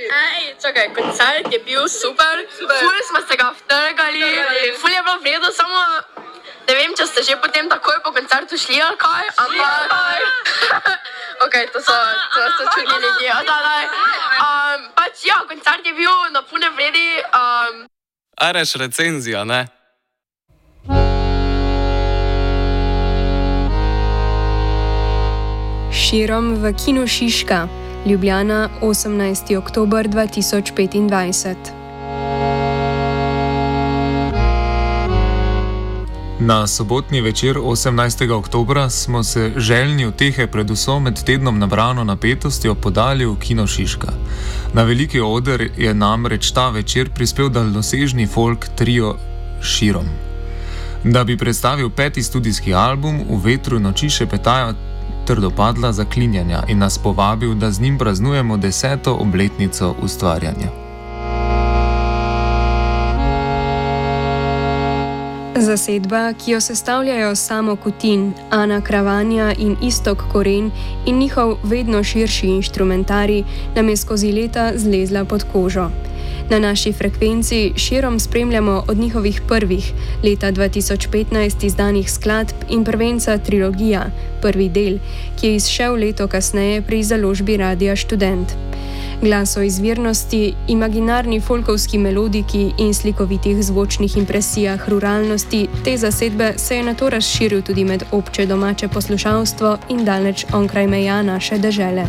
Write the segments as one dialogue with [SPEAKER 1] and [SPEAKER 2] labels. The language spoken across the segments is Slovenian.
[SPEAKER 1] Čakaj, koncert je bil super. Ful smo se ga vtrgali, ful je bilo vredo, samo ne vem, če ste že potem takoj po koncertu šli ali kaj, ampak... Ok, to so čudni ljudje. Pač ja, koncert je bil na pune vredi.
[SPEAKER 2] Areš recenzija, ne?
[SPEAKER 3] Širom v Kinu Šiška, Ljubljana, 18. oktober 2025.
[SPEAKER 4] Na sobotni večer 18. oktobra smo se željni utehe predvsem med tednom nabrano napetostjo podali v Kino Šiška. Na veliki oder je namreč ta večer prispel daljnosežni folk trio Širom. Da bi predstavil 5. studijski album, v vetru noči šepetajo trdopadla zaklinjanja in nas povabil, da z njim praznujemo 10. obletnico ustvarjanja.
[SPEAKER 3] Zasedba, ki jo sestavljajo Samo Kutin, Ana Kravanja in Istok Koren in njihov vedno širši inštrumentarij, nam je skozi leta zlezla pod kožo. Na naši frekvenci Širom spremljamo od njihovih prvih, leta 2015 izdanih skladb in prvenca Trilogija, prvi del, ki je izšel leto kasneje pri založbi Radia Študent. Glas o izvirnosti, imaginarni folkovski melodiki in slikovitih zvočnih impresijah ruralnosti te zasedbe se je nato razširil tudi med obče domače poslušalstvo in daleč onkraj meja naše dežele.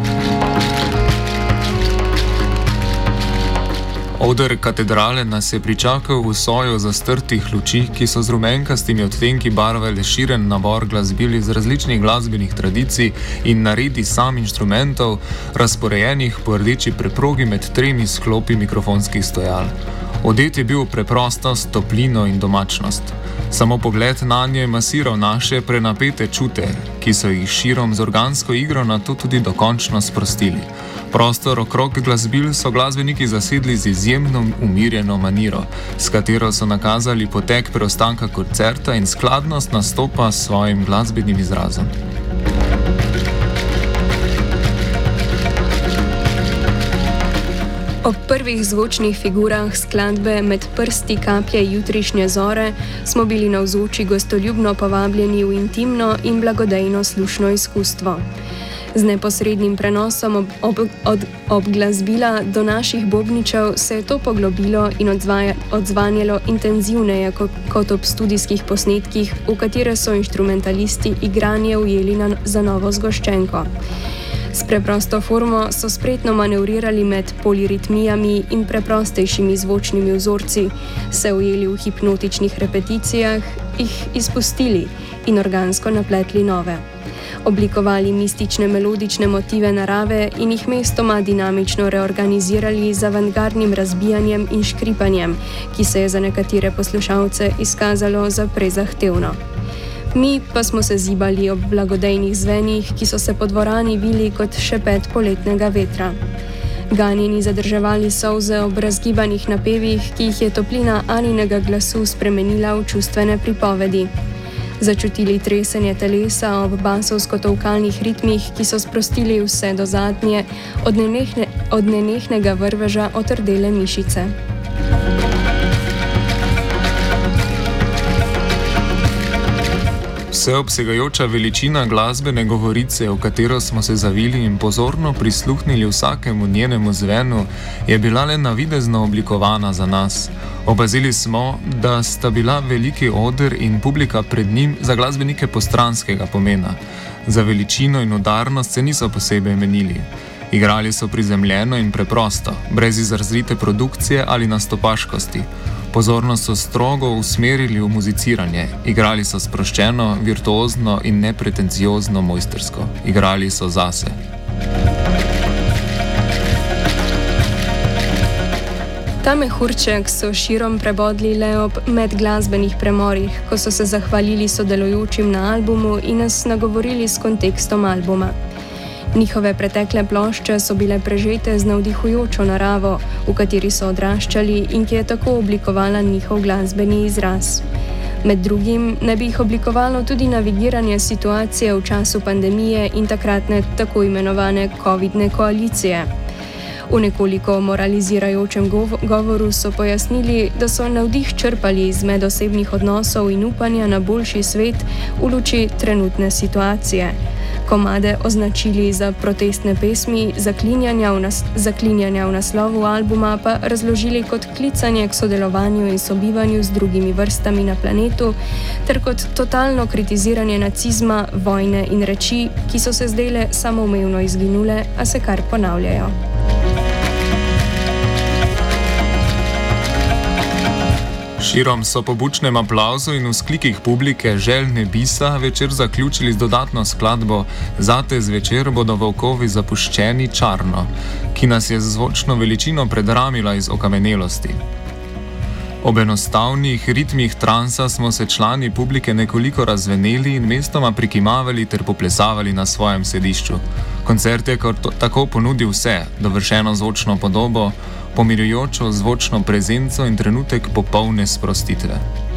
[SPEAKER 4] Oder katedrale nas je pričakal v soju zastrtih luči, ki so z rumenkastimi odtenki barvali širen nabor glasbil iz različnih glasbenih tradicij in naredi sam inštrumentov, razporejenih po rdeči preprogi med 3 sklopi mikrofonskih stojal. Odet je bil preprostost, toplino in domačnost. Samo pogled nanje je masiral naše prenapete čute, ki so jih Širom z organsko igro nato tudi dokončno sprostili. Prostor okrog glasbil so glasbeniki zasedli z izjemno umirjeno maniro, s katero so nakazali potek preostanka koncerta in skladnost nastopa s svojim glasbenim izrazom.
[SPEAKER 3] Ob prvih zvočnih figurah skladbe Med prsti kaplje jutrišnje zore smo bili navzoči gostoljubno povabljeni v intimno in blagodejno slušno izkustvo. Z neposrednim prenosom ob glasbila do naših bobničev se je to poglobilo in odzvanjalo intenzivneje kot ob studijskih posnetkih, v katere so inštrumentalisti igranje ujeli za novo zgoščenko. S preprosto formo so spretno manevrirali med poliritmijami in preprostejšimi zvočnimi vzorci, se ujeli v hipnotičnih repeticijah, jih izpustili in organsko napletli nove. Oblikovali mistične melodične motive narave in jih mestoma dinamično reorganizirali z avantgardnim razbijanjem in škripanjem, ki se je za nekatere poslušalce izkazalo za prezahtevno. Mi pa smo se zibali ob blagodejnih zvenih, ki so se po dvorani vili kot šepet poletnega vetra. Ganjeni zadrževali solze ob razgibanih napevih, ki jih je toplina Aninega glasu spremenila v čustvene pripovedi. Začutili tresenje telesa ob basovsko-tolkalnih ritmih, ki so sprostili vse do zadnje, od nenehnega vrveža otrdele mišice.
[SPEAKER 4] Vseobsegajoča veličina glasbene govorice, v katero smo se zavili in pozorno prisluhnili vsakemu njenemu zvenu, je bila le navidezno oblikovana za nas. Opazili smo, da sta bila veliki oder in publika pred njim za glasbenike postranskega pomena. Za veličino in udarnost se niso posebej menili. Igrali so prizemljeno in preprosto, brez izrazite produkcije ali nastopaškosti. Pozornost so strogo usmerili v muziciranje. Igrali so sproščeno, virtuozno in nepretenciozno mojstersko. Igrali so zase.
[SPEAKER 3] Ta mehurček so Širom prebodli le ob medglasbenih premorih, ko so se zahvalili sodelujočim na albumu in nas nagovorili s kontekstom albuma. Njihove pretekle plošče so bile prežete z navdihujočo naravo, v kateri so odraščali in ki je tako oblikovala njihov glasbeni izraz. Med drugim naj bi jih oblikovalo tudi navigiranje situacije v času pandemije in takratne tako imenovane covidne koalicije. V nekoliko moralizirajočem govoru so pojasnili, da so navdih črpali iz medosebnih odnosov in upanja na boljši svet v luči trenutne situacije. Komade označili za protestne pesmi, zaklinjanja v naslovu albuma pa razložili kot klicanje k sodelovanju in sobivanju z drugimi vrstami na planetu, ter kot totalno kritiziranje nacizma, vojne in reči, ki so se zdele samoumevno izginule, a se kar ponavljajo.
[SPEAKER 4] Širom so po bučnem aplavzu in vzklikih publike željne bisa večer zaključili z dodatno skladbo Zate zvečer bodo volkovi zapuščeni čarno, ki nas je z zvočno veličino predramila iz okamenelosti. Ob enostavnih ritmih transa smo se člani publike nekoliko razveneli in mestoma prikimavali ter poplesavali na svojem sedišču. Koncert je tako ponudil vse, dovršeno zvočno podobo, pomirjujočo zvočno prezenco in trenutek popolne sprostitve.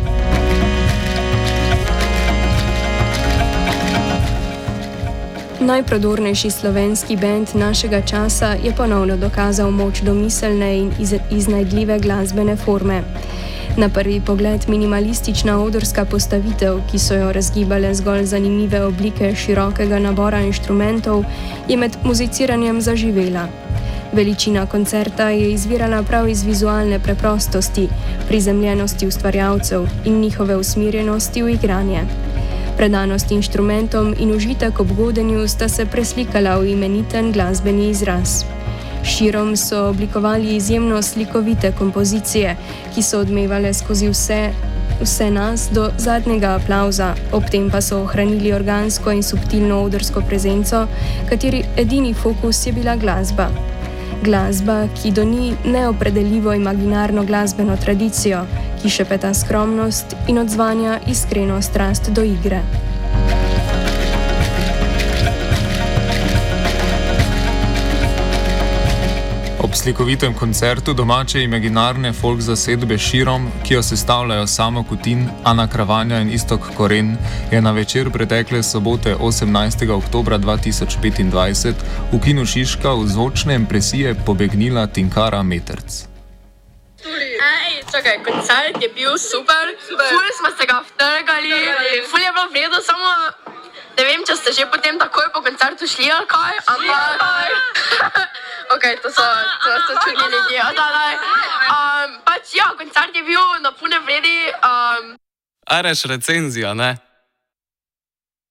[SPEAKER 3] Najprodornejši slovenski bend našega časa je ponovno dokazal moč domiselne in iznajdljive glasbene forme. Na prvi pogled minimalistična odrska postavitev, ki so jo razgibale zgolj zanimive oblike širokega nabora inštrumentov, je med muziciranjem zaživela. Veličina koncerta je izvirala prav iz vizualne preprostosti, prizemljenosti ustvarjalcev in njihove usmerjenosti v igranje. Predanost inštrumentom in užitek ob godenju sta se preslikala v imeniten glasbeni izraz. Širom so oblikovali izjemno slikovite kompozicije, ki so odmevale skozi vse nas do zadnjega aplavza, ob tem pa so ohranili organsko in subtilno odrsko prezenco, kateri edini fokus je bila glasba. Glasba, ki doni neopredeljivo imaginarno glasbeno tradicijo, ki šepeta skromnost in odzvanja iskreno strast do igre.
[SPEAKER 4] Ob slikovitem koncertu domače imaginarne folk zasedbe Širom, ki jo sestavljajo Samo Kutin, Ana Kravanja in Iztok Koren, je na večer pretekle sobote 18. oktobra 2025 v kinu Šiška v zvočne impresije pobegnila Tinkara Meterc.
[SPEAKER 1] Čakaj, koncert je bil super. Ful smo se ga vtrgali, ful je bilo vredo, samo ne vem, če ste že potem takoj po koncertu šli ali kaj, ampak ok, to so čudni ljudje. Pač ja, koncert je bil na pune vredi.
[SPEAKER 2] Areš recenzija, ne?